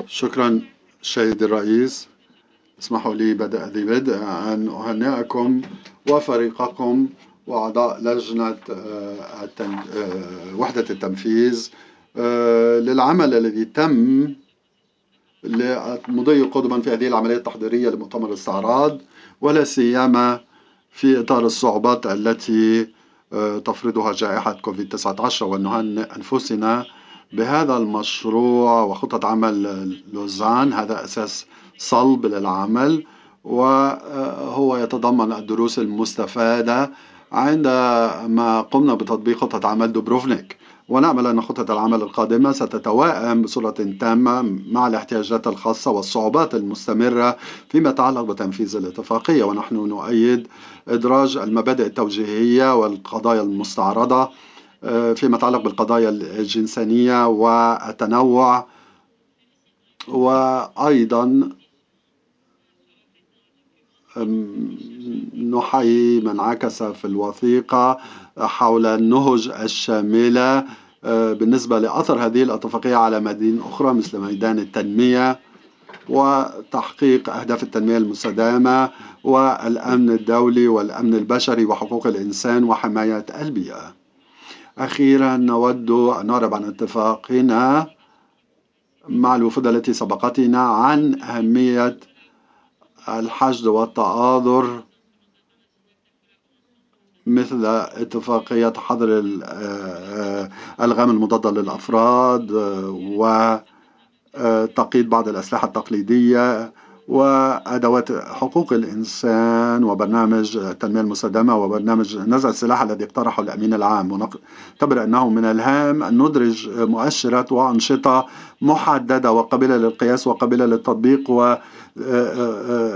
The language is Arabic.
شكرا سيد الرئيس. اسمحوا لي بدء أن أهنئكم وفريقكم وأعضاء لجنة وحدة التنفيذ للعمل الذي تم لمضي قدما في هذه العملية التحضيرية لمؤتمر الاستعراض، ولا سيما في إطار الصعوبات التي تفرضها جائحة كوفيد-19، ونهنئ أنفسنا بهذا المشروع وخطة عمل لوزان. هذا أساس صلب للعمل، وهو يتضمن الدروس المستفادة عندما قمنا بتطبيق خطة عمل دوبروفنيك، ونأمل أن خطة العمل القادمة ستتوائم بصورة تامة مع الاحتياجات الخاصة والصعوبات المستمرة فيما يتعلق بتنفيذ الاتفاقية. ونحن نؤيد إدراج المبادئ التوجيهية والقضايا المستعرضة فيما يتعلق بالقضايا الجنسانية والتنوع، وأيضا نحيي من عكس في الوثيقة حول النهج الشاملة بالنسبة لأثر هذه الاتفاقية على ميادين أخرى مثل ميدان التنمية وتحقيق أهداف التنمية المستدامة والأمن الدولي والأمن البشري وحقوق الإنسان وحماية البيئة. أخيرا نود أن نعرب عن اتفاقنا مع الوفود التي سبقتنا عن أهمية الحشد والتآضر، مثل اتفاقية حظر الألغام المضادة للأفراد وتقييد بعض الأسلحة التقليدية وأدوات حقوق الإنسان وبرنامج التنمية المستدامة وبرنامج نزع السلاح الذي اقترحه الأمين العام. ونعتبر أنه من الهام أن ندرج مؤشرات وأنشطة محددة وقابلة للقياس وقابلة للتطبيق